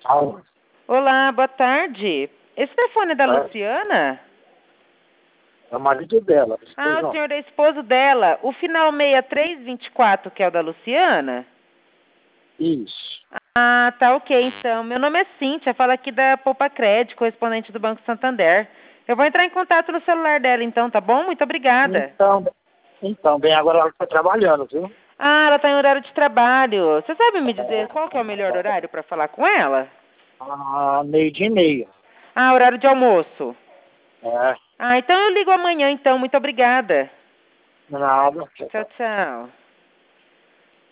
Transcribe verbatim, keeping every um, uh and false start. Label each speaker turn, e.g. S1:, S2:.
S1: Alô?
S2: Olá, boa tarde. Esse telefone é da
S1: É,
S2: Luciana?
S1: é o marido dela,
S2: Ah, o
S1: esposão.
S2: senhor é esposo dela. O final seis três vinte e quatro, que é o da Luciana?
S1: Isso.
S2: Ah, tá ok, então. Meu nome é Cíntia, falo aqui da Poupa Crédito, correspondente do Banco Santander. Eu vou entrar em contato no celular dela, então, tá bom? Muito obrigada.
S1: Então, então, bem, agora ela está trabalhando, viu?
S2: Ah, ela está em horário de trabalho. Você sabe me dizer qual que é o melhor horário para falar com ela?
S1: Ah, meio-dia e meia.
S2: Ah, horário de almoço.
S1: É,
S2: Ah, então eu ligo amanhã, então. Muito obrigada.
S1: nada.
S2: Tchau, tchau.